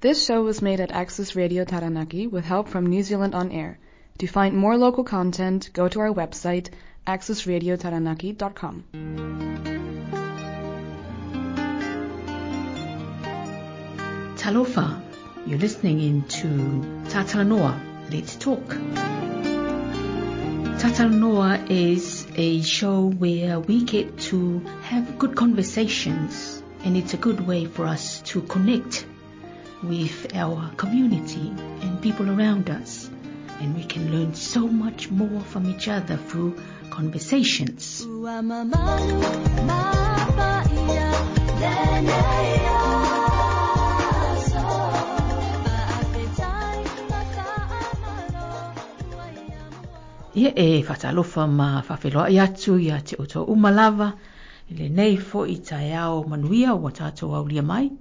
This show was made at Access Radio Taranaki with help from New Zealand On Air. To find more local content, go to our website, accessradiotaranaki.com. Talofa, you're listening into Tatalanoa, Let's Talk. Tatalanoa is a show where we get to have good conversations, and it's a good way for us to connect with our community and people around us, and we can learn so much more from each other through conversations. Ia e whatalofa ma whawheloa i atu ia te oto umalava, le nei fo i tae ao manuia o tātou au lia mai.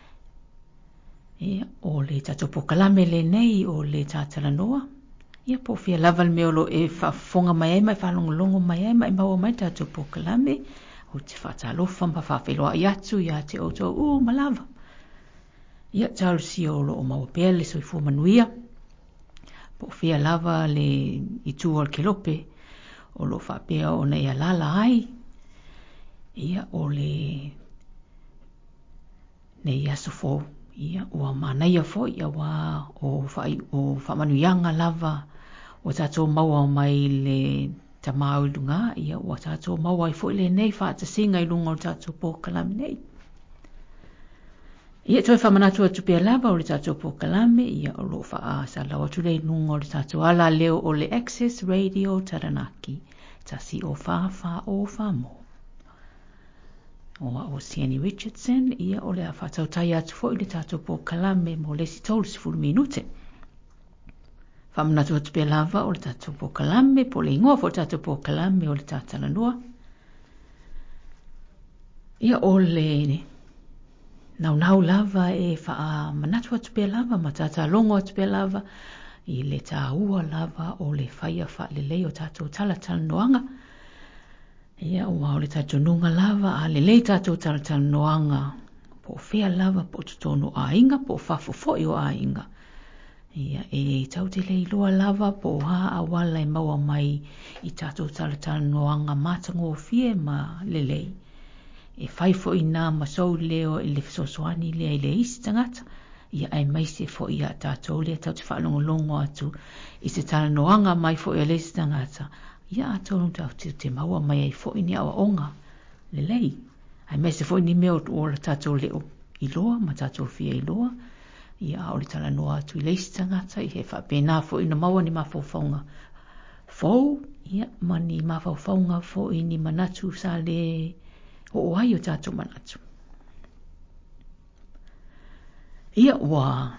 Ia o le tātou pokalame le nei o le tātalanoa. Ia po fia lava le meolo e whafonga mai e mai, whalongolongo mai e mai, maua mai tātou pokalame, o te whatalofa ma whawheloa i atu ia te oto umalava. Ia tālu si o lo o maua le soifu manuia. Po fia lava le i tūol ke lope o lo whapea o nei alala ai. Ia o le nei asofo. Ia ua manaia fo ia wa o whamanuianga lava o tātou maua mai le tamau i lunga. Ia ua tātou maua i fo le nei whaatasinga i lunga o tātou pōkalame nei. Ia toi whamanatu atu pia lava o le tātou pōkalame, ia o lo wha sa lau atu le nunga o le tātou ala leo o le Access Radio Taranaki, tasi o wha o mo. O Sienny Richardson, ia o le a whatautai atu fo i le tātou pōkalame mo le si tolu sifuru minute. Whamanatu atu pia lava o le tātou pōkalame, po le ingoa fo le tātou pōkalame o le tātalanoa. Ia o le nau lava e wha manatu atu pia lava, ma tata longo atu pia lava, i le tā ua lava o le whaia wha le lei o tātou talatalanoanga. Ia ua o le tātou nunga lava, a le lei tātou talatalanoanga, po whea lava, po tutono a inga, po whafofoi o a inga. Ia e tau te lei loa lava, po ha awala e maua mai i tātou talatalanoanga matango o fie ma le lei. E whai fo i nā masou leo e le fisosoani lea i le isi tangata, ia ai maise fo i a tātou lea tau te whaalongolongo atu i se talanoanga mai fo i a le isi tangata, ia a tonu tau te maua mai ai fo i ni awa onga le lei. Ai maise fo i ni meo o la tātou leo i loa, ma tātou fia i loa, ia o le talanoa atu i le isi tangata, i he whapena fo i na maua ni mawhauwhaunga. Fou, ia ma ni mawhauwhaunga fo i ni manatu sa le o ai o tātou manatu. Ia ua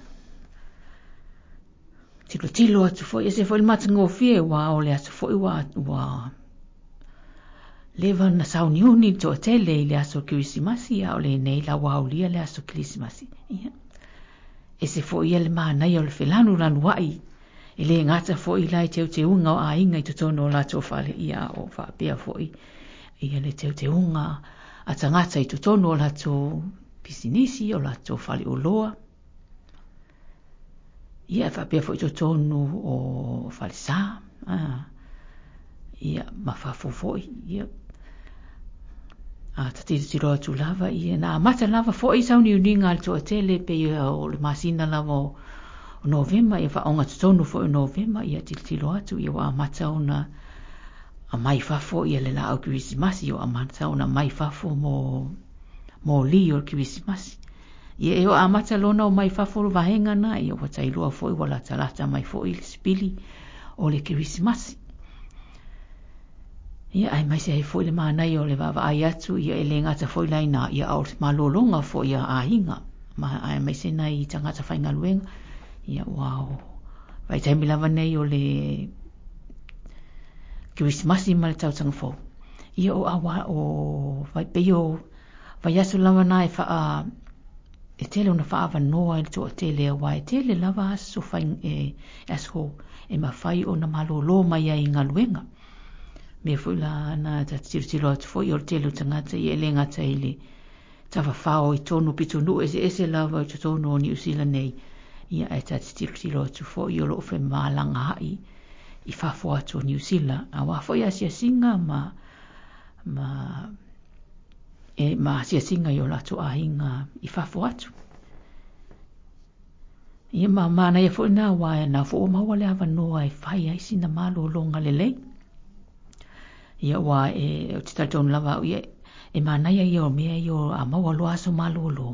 tilo atu fo, ia se fo i matango fie wa o le atu fo i wa lewa na sauni uni to tele i le aso kirisimasi, ia o le nei la waulia le aso kirisimasi. Ia. E se fo ia le maanai o le whelanu lanu wai, e le ngata fo i lai teo te unga o a inga i tutono o la tō whale ia o whapea fo i. Ia le teo te unga a tangata i tutono o lato pisinisi o lato whale o loa. Ia e whapea fo i tutono o whale sā. Ia ma whafofoi. Ia. A tatiro atu lava. Ia na mata lava fo i sauni uninga al toa tele pe o le masina lava o Novema. Ia whaonga tutono fo i Novema. Ia tilo atu. Ia wa mata ona a mai fafo ia le la au kirisimasi o a mata ona mai fafo mo li o kirisimasi. Ia e o a mata lona o mai fafo o vahenga na ia o tailua fo i wala talata mai fo i le spili o le kirisimasi. Ia ai mai se ai fo i le maanai o le vava ai atu ia e le ngata fo i laina ia au malolonga fo ia a hinga. Ma ai mai se nai tangata whainga luenga. Ia wow. Vai taimi lava nei o le Christmasi ma le tautanga fo. Ia o awa o vai peo vai asu lava na e wha e tele ona wha awa noa e to tele a wai tele lava asu whain e asu e ma whai o na malolo mai ai ngā luenga. Me fui la na ta tiro atu fo i o tele o tangata i e le ngata i le tawhawhao I tonu pitunu ese lava I tonu o New Zealand nei. Ia e tilo tu fo I o loo whi mālanga hai I whawho atu o New Zealand. A wafo I asia singa ma asia singa I o lato ahinga I whawho atu. Ia mana ia fo ina wa na fo maua le ava noa I whai ai sina malo longa lelei. Ia wa o titaton lava ia e mana ia o mea ia a maua loa so malo lo.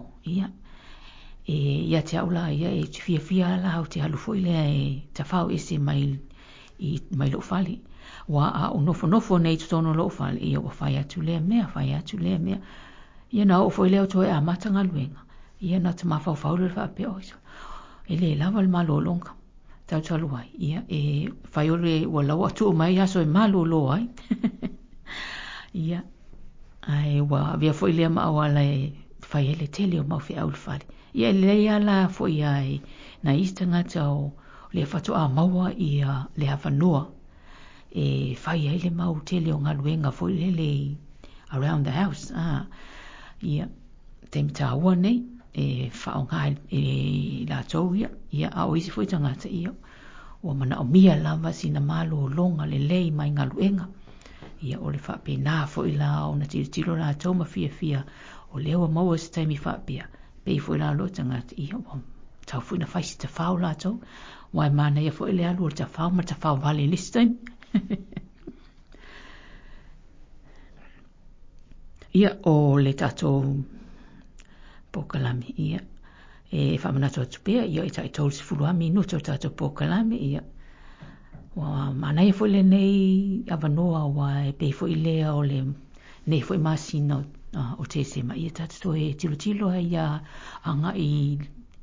Ia te aula ia e te fia la au te halu foi lea e te whao ese mai lo fali. Wa a o nofo nei tutono lo fali ia wa whai atu lea mea. Ia na o foi lea toe a matanga luenga. Ia na te mawhau le whape oiso. Ele lava le malo longa. Tau talu ai. Ia e whai ole ua lau atu o mai aso e malo lo ai. Ia. Ai wa via foi lea maawala e whai ele tele o mawhi au le fali. Ia leia la foi ai na istanga tau le whatoa maua I le hawhanua. E whai ai le mau tele o ngaluenga foi le around the house. Ia te mtaua nei e whaonga e la tau ia a oisi foi tangata ia. Ua mana o mia lava sina malo longa le lei mai ngaluenga. Ia o le whape nā foi la o na tiro la tau ma fia o lewa maua se taimi whapea. Pei foi la lo tangata ia o tau foi na whaisi te whao la tau. Wai mana ia foi le alu o te whao ma te whao vale this time. Ia o le tatou pokalami ia. E whamanatu atu pia ia I tai tau si fuluami nuto tatou pokalami ia. Wa mana ia foi le nei avanoa wa e pei foi lea o le nei foi masina o te sema ia tatou e tilo ia anga I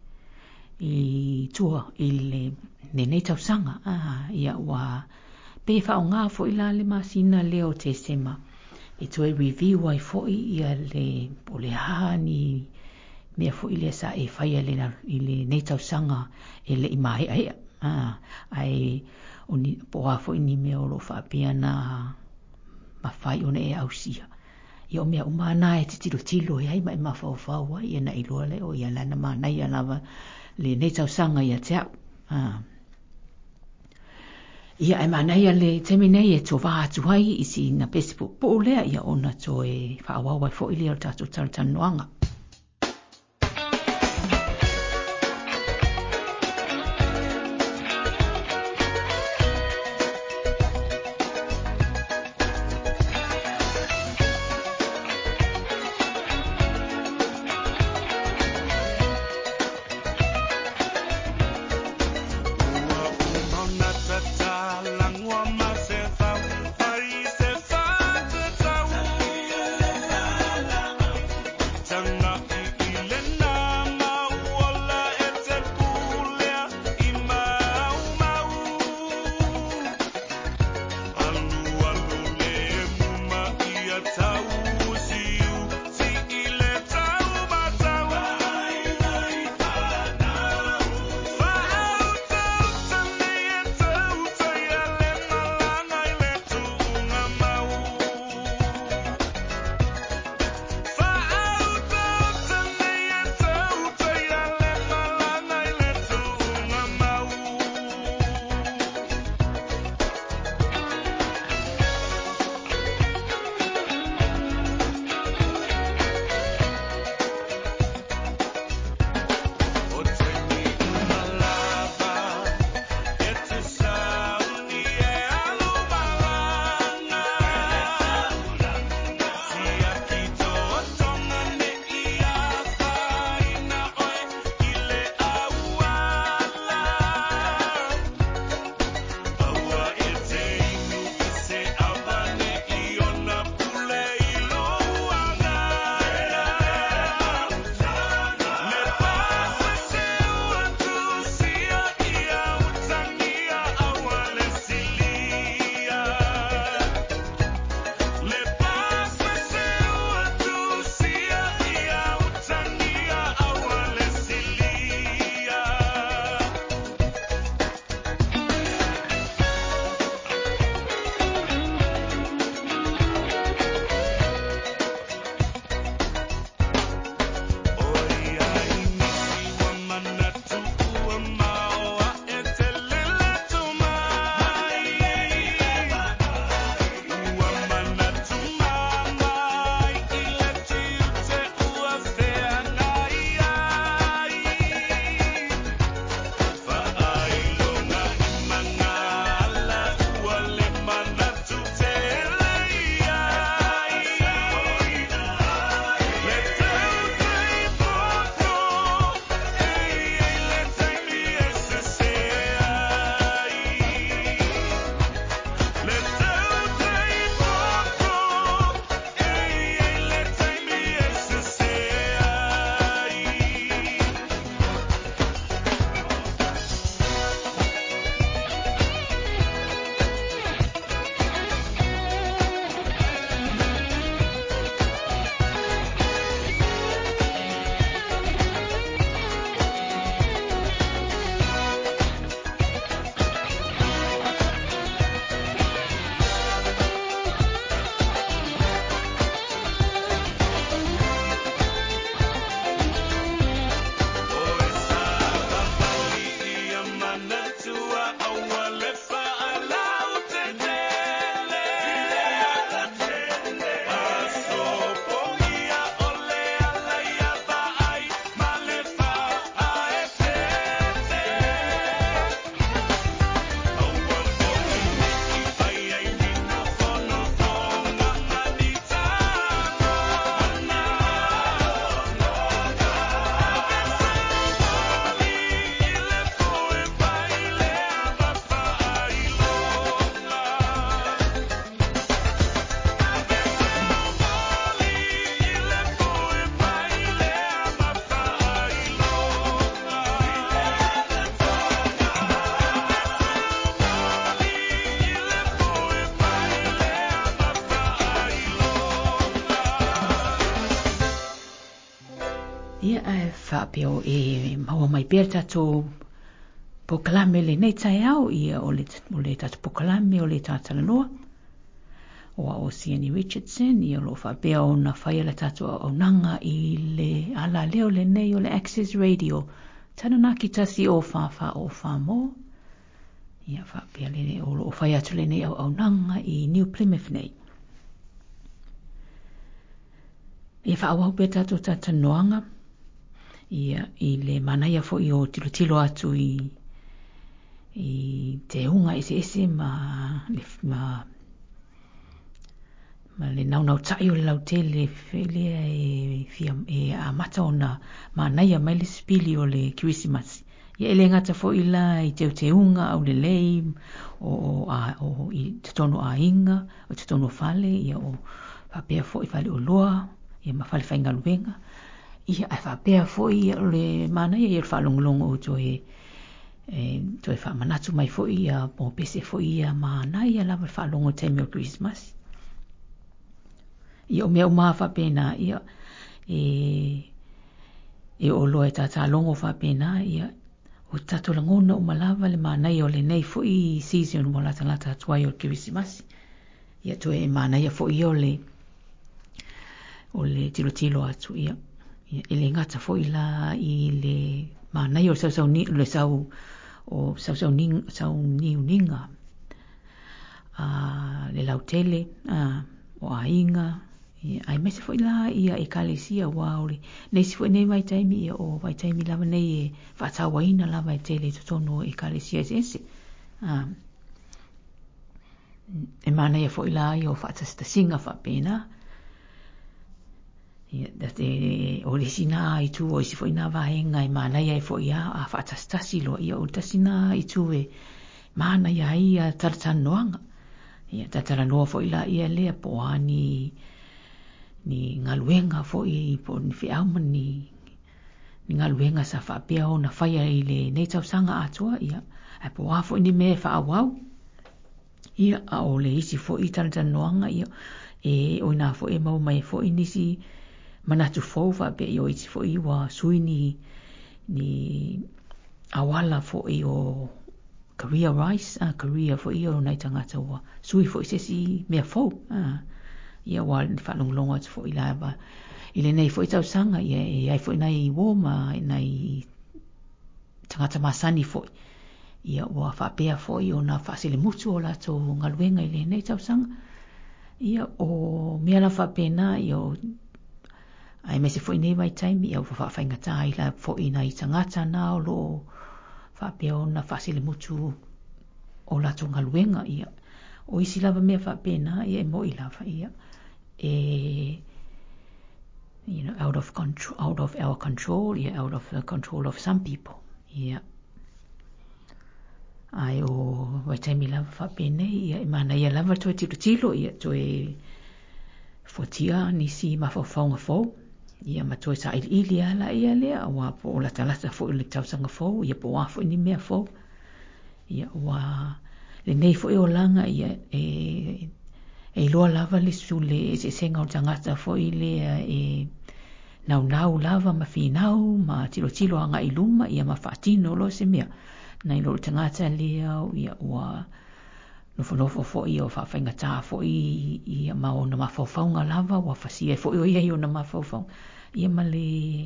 tua I le nei tau sanga. Ia wa pei whaonga foi la le masina leo te sema. I toi review ai foi ia le o le hani mea foi le sa e whaia I le nei tau sanga e le I mai ai. Ai poa foi ni mea o lo whapea na mawhai one e ausia. Ia o mea umana e te tilo e ai mai mawhau ia na iloa le o ia lana mana ia lava le nei tau sanga ia te au. Ia e mana ia le temi nei e tō wātu hai isi na pesipo po lea ia ona tō e whaawawai fo ili o tātou taratanuanga. Some whapeo e maua mai pēr tātou pokalame le nei tai au ia o le tātou pokalame o le tātalanoa. Oa o Siani Richardson ia lo whapea o na whaia le tātou au nanga i le ala leo le nei o le Access Radio. Taranaki tasi o whawha o whamo. Ia whapea le o lo whaia tu le nei au nanga i New Plymouth nei. Ia whaawau pe tātou tātanoanga. Ia i le manaia fo i o tilo atu i te unga ese ma le naunau tai o le lautele whelea e amata o na manaia mai le spili o le Christmas. Ia ele ngata fo i la i te unga au le lei o i te tono a inga o te tono fale ia o whapea fo i fale o loa ia ma fale whainga luenga. Ia ai whapea fo i o le manaia i le whalongolongo o toe whamanatu mai fo i a mo pese fo i a manaia lava whalongo te meo Christmas. Ia o mea umaa whapena ia o loa e tata longo whapena ia o tato langona umalava le manai o le nei fo i season mo lata tuai o Christmas. Ia toe e manai fo i o le tilo atu ia ele ngata fo i la i le manai o sau niuninga le lautele o a inga ai mese fo ila ia e kalesia wauri nei si fo nei vai taimi ia o vai taimi lava nei e whatawaina lava e tele totono e kalesia ese e mana ia fo ila ia o whatastasinga whapena ia date o le sina i tu o isi fo ina vahenga e mana ia e fo ia a whatastasilo ia o tasina i tu e mana ia taratanoanga ia tataranoa fo ila ia lea poani ni ngaluenga fo i po ni whiauma ni ngaluenga sa whapea o na whaia i le nei tausanga atua ia ai po wafo ni me whaawau ia a o le isi fo i taratanoanga ia o ina fo mau mai fo i nisi manatu fo whapea i o isi fo i wa sui ni awala fo i o Korea rice, Korea fo i o nei tangata wa sui fo i sesi mea fo ia wa ni whalonglonga atu fo i lava i le nei fo i tausanga ia ai fo i nei woma nei tangata masani fo ia wa whapea fo i o na whasile mutu o lato ngaluenga i le nei tausanga ia o mea la whapena i o ai mese fo i nei vai taimi ia o whawhaingata i la fo i nei tangata na o lo whapea o na whasile mutu o lato ngaluenga ia o isi lava mea whapena ia e mo i lava ia out of our control, out of the control of some people. Yeah. Ai o waitaimi lava whapene, ia mana ia lava toe tilo, ia toe fotia nisi mawhawhaunga fau, ia ma toe sa ili ala ia lea, wa po o lata fo i le tausanga fau, ia po wafo ini mea fau, ia wa le nei fo i o langa, ia e loa lava le sule se senga o tangata fo i le nau lava ma whinau ma tilo anga i luma ia ma whaatino lo se mea nei lo tangata lea ia ua nofo fo i o whawhainga tā fo i ia ma o na mawhawhaunga lava wa whasia fo i o ia i o na mawhawhaunga ia ma le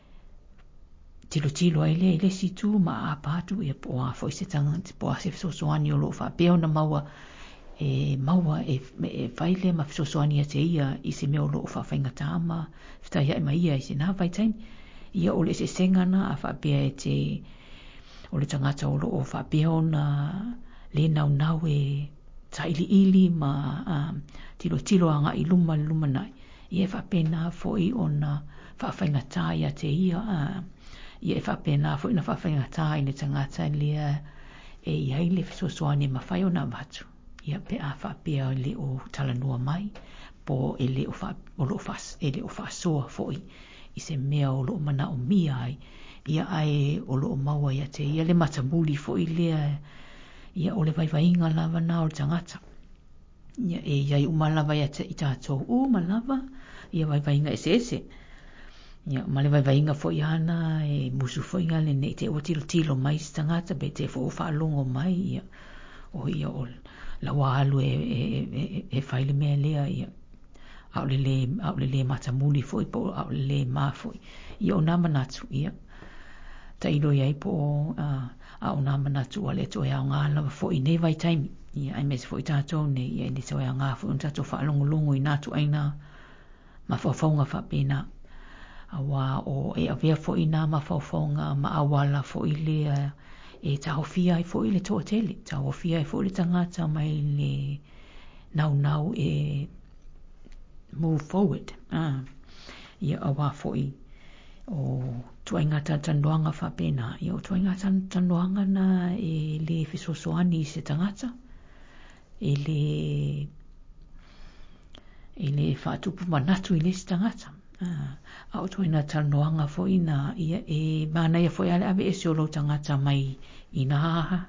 tilo ai le situ ma apatu ia poa fo i se tangata poa se sosoani o lo whapeo na maua maua whaile ma fisosoani a te ia i se meo lo whawhainga tāma whitai ia ia i se nā whaitaimi ia o le se sengana a whapea e te o le tangata o lo o whapea o na le nau e taili ili ma tilo anga i luma nai ia whapea nā fo i o na whawhainga tā ia te ia ia whapea nā fo i na whawhainga tā i le tangata lea iai le fisosoani ma whai o na watu ia pe a whapea le o talanua mai po ele o lo whasoa foi i se mea o lo mana o mia ai ia ai o lo maua ia te ia le matamuli foi lea ia o le vaivainga lava na o tangata ia iai umalava ia te i tātou umalava ia vaivainga ese Ia male vai inga fo iana e musu fo inga le nei te o tilo mai stangata be te fo whaalongo mai ia o ia o la walu e whaile mea lea ia au le matamuli fo i po au le ma fo ia o nama natu ia ta ilo ia i po au nama natu ale to ia ngā lava fo i nei vai taimi ia ai mesi fo i tātou nei ia ni to ia ngā fo i tātou whaalongo i natu aina ma whawhaunga whapena awa o e avea fo i nā ma whawhaunga ma awala fo i lea e tahofia i fo i le toa tele tahofia i fo i le tangata mai le nau e move forward ia awa fo i o tuaingata tandoanga whapena ia o tuaingata tandoanga na e le fisosoani se tangata e le whaatupu manatu i le se tangata a o tuaina tandoanga fo i na ia e mana ia fo i ale ave e seolo tangata mai i nā haha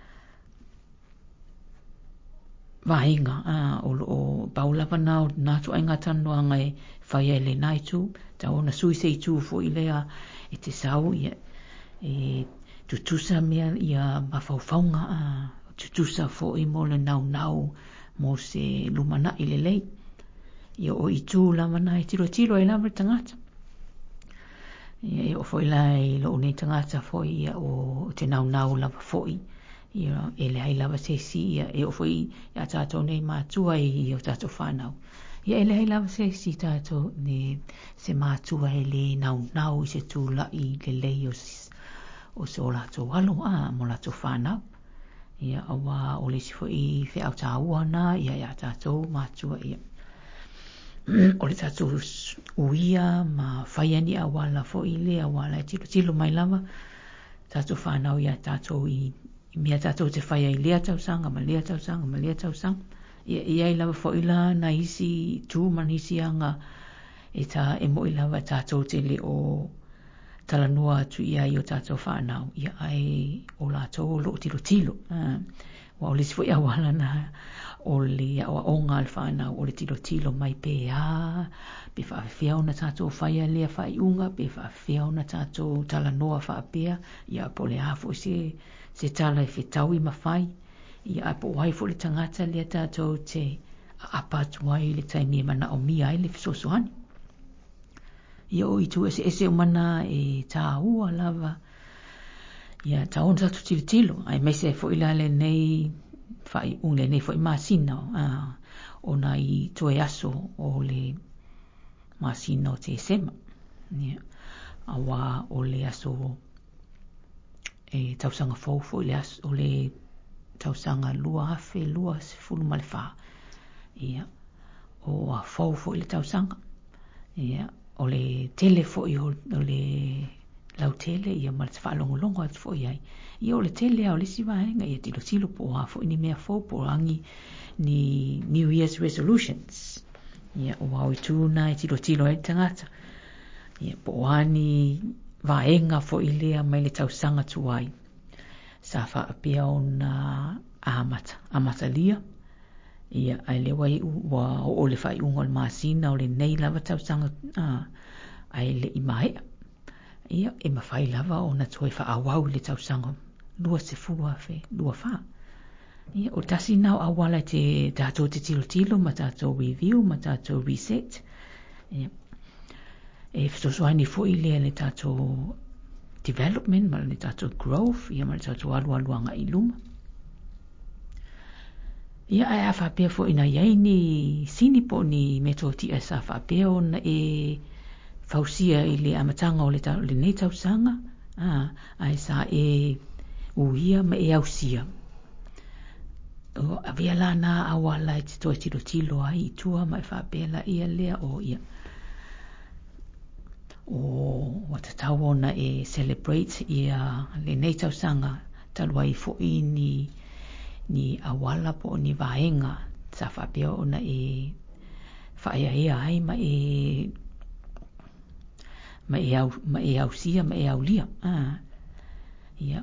vaenga o paulava na o nā tuaingata tandoanga e whaia le naitu ta ona sui se i tū fo i lea e te sau ia e tutusa mea ia mawhauwhaunga tutusa fo i mo le nau mo se lumana i le lei ia o i tū lamana e tilo e lama tangata ia e o fo i lai lo unei tangata fo i ia o te nau lava fo i ia e le hai lava se si ia e o fo i ia tātou nei mātua i o tātou whanau ia e le hai lava se si tātou ne se mātua e le nau i se tūla i le lei o se o lātou alo mo lātou whanau ia awa o le si fo i whi au tāua na ia tātou mātua ia o le tātou uia ma whaiani awala fo i le awala e tilo mai lava tātou whanau ia tātou i mea tātou te whaia i lea tausanga ma lea tausanga ia i lava fo i la na isi tū man isi anga e mo i lava tātou te le o talanua tu ia i o tātou whanau ia ai o lātou lo tilo wa o le si fo i awala na o le o ngā le whanau o le tilo mai pe pe whaafewhia ona tātou whaia lea whaiunga pe whaafewhia ona tātou talanoa whaapea ia po le hafo se tala e whetau i mawhai ia po wai fo le tangata lea tātou te apatu wai le taimi e mana o mia ai le fisosoani ia o i tu ese o mana e tā ua lava ia ta on tātou tilo ai mai se fo i lale nei fai unle nei fo i masina ona i toe aso o le masina o te sema awa o le aso e tausanga fo i le aso o le tausanga lua se fulu malefa ia o a fo i le tausanga ia o le tele fo i o le lau tele ia ma te whaalongolongo atu fo i ai. Ia o le tele au lisi vaenga ia tilo po hafo ini mea fo po rangi ni New Year's resolutions. Ia o au i tūna e tilo e tangata. Ia po ani vaenga fo i lea mai le tausanga tuai. Sa whaapea o na amata lia. Ia ai le wai ua o le whai ungo le masina o le nei lava tausanga ai le imahea. Ia e mawhai lava o na toi whaawau le tausanga lua se fulu awhe, lua wha. Ia o tasi nau awala te tātou te tilo ma tātou review, ma tātou reset. Ia e whetosoani fo i lea le tātou development, ma le tātou growth, ia ma le tātou aluanga i luma. Ia ai a whapea fo ina iai ni sini po ni metoti a sa whapea o na e fausia i le amatanga o le nei tausanga ai sa e uia ma e ausia o avea la na awala i te toi tilo ai i tua ma e whapea la ia lea o ia o watatau ona e celebrate ia le nei tausanga talua i fo i ni awala po ni vaenga sa whapea ona e whaia ea ai ma e ausia ma e aulia ia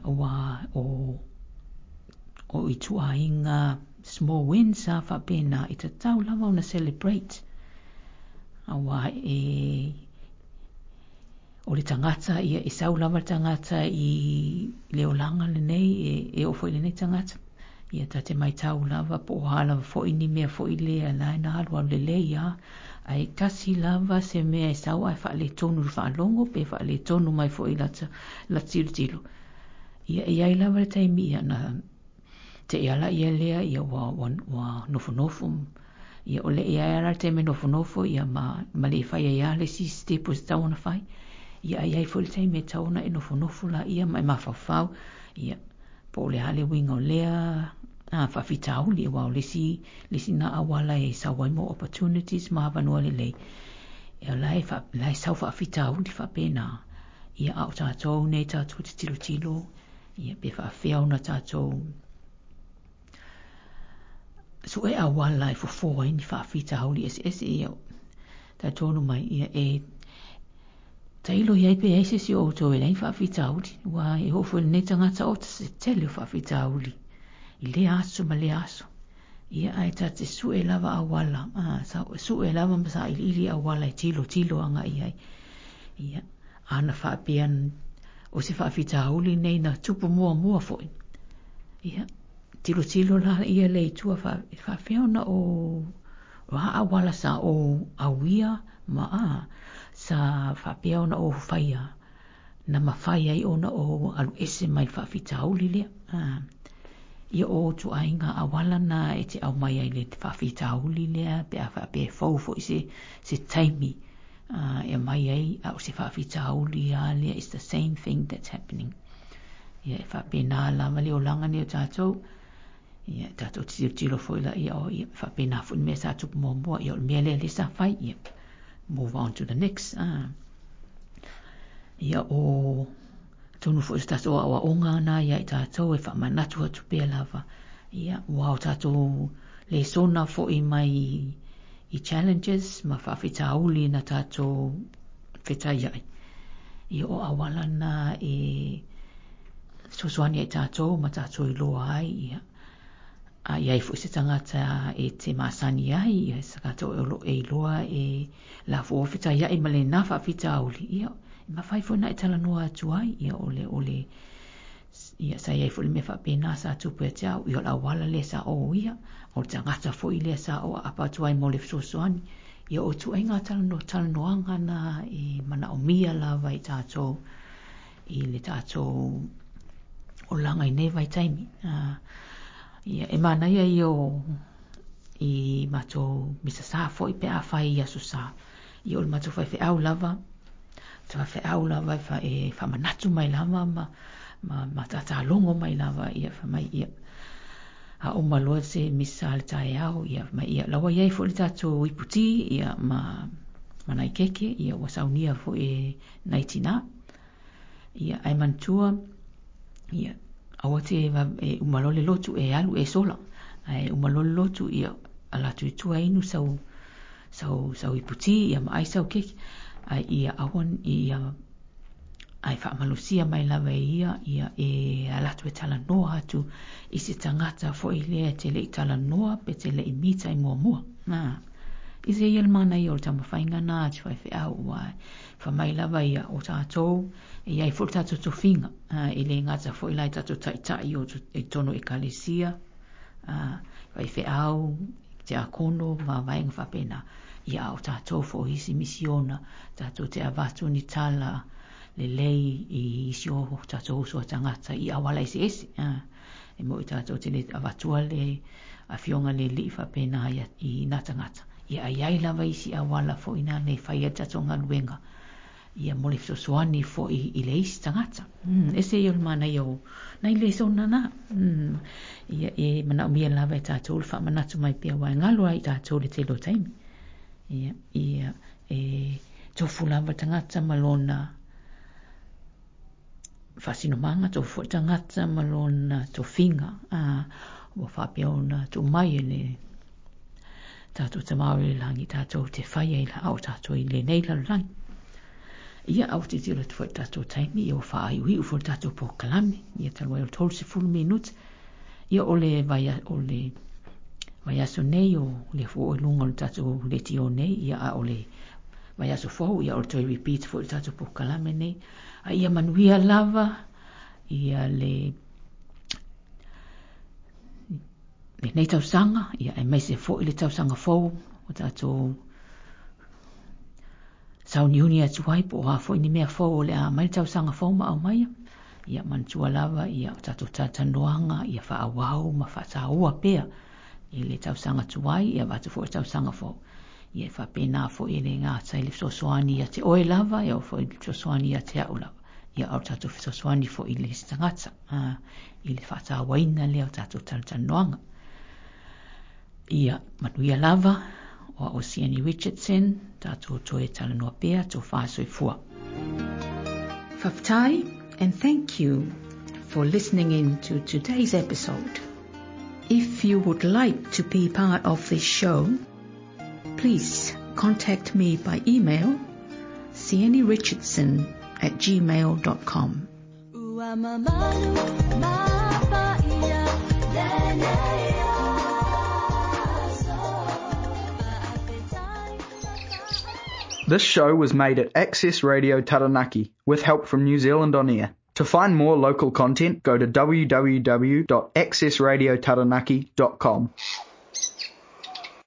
o i tua inga small wins a whapena i te tau lava ona celebrate awa o le tangata ia e sau lava tangata i leolanga le nei e ofo le nei tangata. Ia tate mai tau lava po hala fo ini mea fo ile ala na alwa le le ia ai kasi lava se mea e sau ai fa le tonu fa longo pe fa le tonu mai fo ila la tilo. Ia ai lava le taimi ia na te ala ia lea ia wa nofu ia ole ia ala te me nofu ia ma le fa ia le si step tau na fai. Ia ai fo le taimi tau na e nofu la ia mai mafafau ia po le hale wingo lea fa fitau li wa le si na awala e sa wai mo opportunities ma vanua le ia lai sau fa fitau li fa pena ia au tatou nei tatou tilo ia pe fa feo na tatou so e awala e fo ni fa fitau li ese ia tatou no mai ia e tailo ia pe ese si o to e fa fitau li wa e ho fo nei tangata o se tele fa fitau li I le aso ma le aso. Ia ai tate su e lava awala. Su e lava masa ili awala e tilo anga iai. Ia ana whaapian o se whaafita hauli nei na tupu mua foi. Ia tilo la ia le tua whaafeo na o raha awala sa o awia ma sa whaapeo na o whaia. Na mawhaia I ona o alu ese mai whaafita hauli lea. Ia o tu ainga awala na e te au mai ai le te whawhita hauli lea pe a whape fau fo I se taimi e mai ai au se whawhita hauli a lea it's the same thing that's happening. Ia e whape nā lama leo langa ni o tātou ia tātou tiro fo ila ia o ia whape nā fo mea sa tupu mua ia o mea lea le sa whai ia move on to the next. Ia o tonu fo sta so awa onga na ia I tātou e whamanatu atu pēr lava. Ia wao tātou le sona fo I mai I challenges ma whawhita auli na tātou whetai ai. Ia o awala na e sosoani ai tātou ma tātou I loa ai ia. Ia I fo se tangata e te masani ai ia sa kātou e loa e la fo whetai ai ma le na whawhita auli ia. Ma fai fo na tala noa atu ai ia ole ia sa ia fo le me fa pena sa tu pe tau ia la wala le sa o ia o tangata fo I le sa o apa tu ai mo le sosoani ia o tu ai ngata tala noanga na I mana o mia la vai tātou I le tātou o langa I nei vai taimi ia e mana ia I matou misa sa fo I pe a fai ia so sa ia o le matou fai fe au lava Twa fe au lava fa manatu mai lava ma tata longo mai lava ia fa mai ia a o malo se misal tai au ia mai ia lawa ia fo le tatu iputi ia ma nai keke ia wa saunia fo e naitina ia ai mantua ia awate e umalo le lotu e alu e sola ai umalo le lotu ia ala tu inu sau iputi ia ma ai sau keke ai ia awan ia ai whaamalusia mai lawa ia e alatu e tala noa atu I se tangata fo I lea te le I tala noa pe te le I mita I mua. I se ia mana ia o tama whainga nā atu ai whiau wai whamai lawa ia o tātou e ai fo tātou tofinga I le ngata fo I lai tātou taitai o e tono e kalesia vai whiau te akono ma vaenga whapena ia o tātou fo hisi misiona tātou te avatu ni tala le lei I isi o tātou so tangata I awala ese e mo I tātou te le avatua le a fionga le li whapena I nā tangata ia ai lava isi awala fo ina nei whaia tātou ngā luenga ia mo le soani fo I le isi tangata ese i o mana i o nai le so nana ia e mana umia lava I tātou le whamanatu mai pia wai ngalua I tātou le te lo taimi ia e tofu lava tangata malona whasinomanga tofu tangata malona tofinga wa whapeona tu mai le tātou tamauri langi tātou te whaia I la au tātou I le nei la langi ia au te tira tu tātou taimi ia o whaai ui ufo tātou po kalame ia talwai o tolu se fulu minut ia o le vai aso nei o le fu o lunga o tātou le tio nei ia o le Mai aso fau ia o toi repeat fo i tatu pukalame nei. A ia manuia lava, ia le nei tausanga, ia e meise fo i le tausanga fau, o tatu sauniuni atu ai po a fo i ni mea fau o le a mai tausanga fau ma au maia. Ia mantua lava, ia o tatu tatanuanga, ia wha awau, ma wha taua pea. I le tausanga tuai, ia watu fo i tausanga fau. Ia wha pena fo i le ngā tai le sosoani ia te oe lava, ia o fo i le sosoani ia te au lava. Ia au tatu sosoani fo i le stangata, i le wha tawaina le o tatu tatanuanga. Ia manuia lava, o Sienni Richardson, tatu toe talanoa pea, to whāsoi fua. Whaftai, and thank you for listening in to today's episode. If you would like to be part of this show, please contact me by email, siennirichardson@gmail.com. This show was made at Access Radio Taranaki with help from New Zealand On Air. To find more local content, go to www.accessradiotaranaki.com.